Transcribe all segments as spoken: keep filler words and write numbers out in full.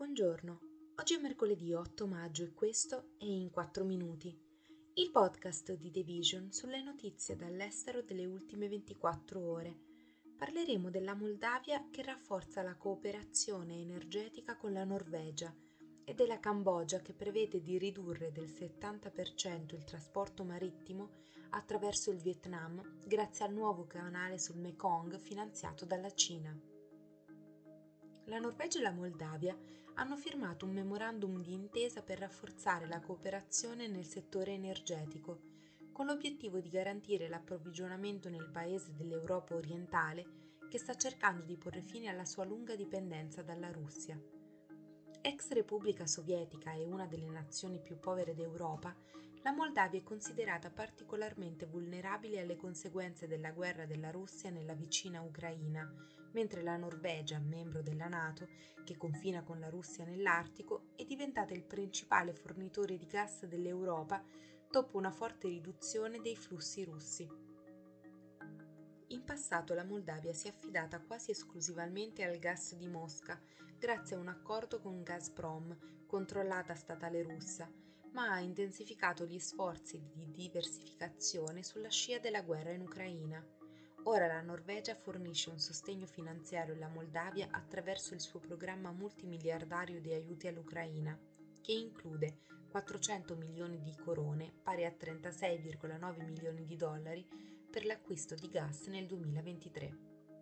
Buongiorno, oggi è mercoledì otto maggio e questo è In quattro minuti, il podcast di The Vision sulle notizie dall'estero delle ultime ventiquattro ore. Parleremo della Moldavia che rafforza la cooperazione energetica con la Norvegia e della Cambogia che prevede di ridurre del settanta per cento il trasporto marittimo attraverso il Vietnam grazie al nuovo canale sul Mekong finanziato dalla Cina. La Norvegia e la Moldavia hanno firmato un memorandum di intesa per rafforzare la cooperazione nel settore energetico, con l'obiettivo di garantire l'approvvigionamento nel paese dell'Europa orientale che sta cercando di porre fine alla sua lunga dipendenza dalla Russia. Ex Repubblica Sovietica e una delle nazioni più povere d'Europa, la Moldavia è considerata particolarmente vulnerabile alle conseguenze della guerra della Russia nella vicina Ucraina, mentre la Norvegia, membro della NATO, che confina con la Russia nell'Artico, è diventata il principale fornitore di gas dell'Europa dopo una forte riduzione dei flussi russi. In passato la Moldavia si è affidata quasi esclusivamente al gas di Mosca, grazie a un accordo con Gazprom, controllata statale russa, ma ha intensificato gli sforzi di diversificazione sulla scia della guerra in Ucraina. Ora la Norvegia fornisce un sostegno finanziario alla Moldavia attraverso il suo programma multimiliardario di aiuti all'Ucraina, che include quattrocento milioni di corone, pari a trentasei virgola nove milioni di dollari, per l'acquisto di gas nel duemilaventitré.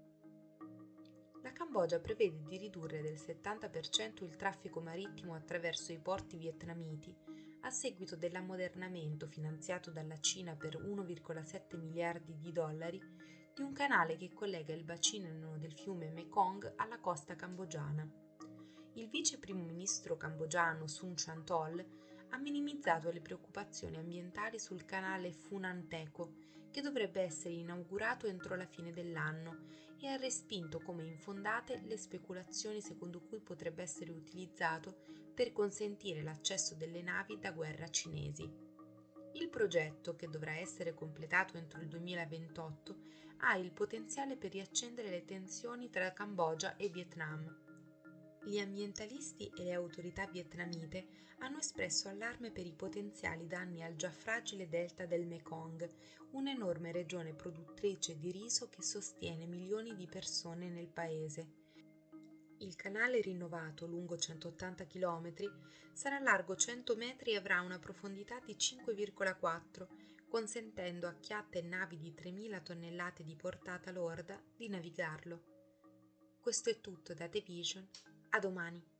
La Cambogia prevede di ridurre del settanta per cento il traffico marittimo attraverso i porti vietnamiti a seguito dell'ammodernamento finanziato dalla Cina per uno virgola sette miliardi di dollari di un canale che collega il bacino del fiume Mekong alla costa cambogiana. Il vice primo ministro cambogiano Sun Chantol ha minimizzato le preoccupazioni ambientali sul canale Funan Teco, che dovrebbe essere inaugurato entro la fine dell'anno, e ha respinto come infondate le speculazioni secondo cui potrebbe essere utilizzato per consentire l'accesso delle navi da guerra cinesi. Il progetto, che dovrà essere completato entro il duemilaventotto, ha il potenziale per riaccendere le tensioni tra Cambogia e Vietnam. Gli ambientalisti e le autorità vietnamite hanno espresso allarme per i potenziali danni al già fragile delta del Mekong, un'enorme regione produttrice di riso che sostiene milioni di persone nel paese. Il canale rinnovato, lungo centottanta chilometri, sarà largo cento metri e avrà una profondità di cinque virgola quattro, consentendo a chiatte e navi di tremila tonnellate di portata lorda di navigarlo. Questo è tutto da The Vision. A domani.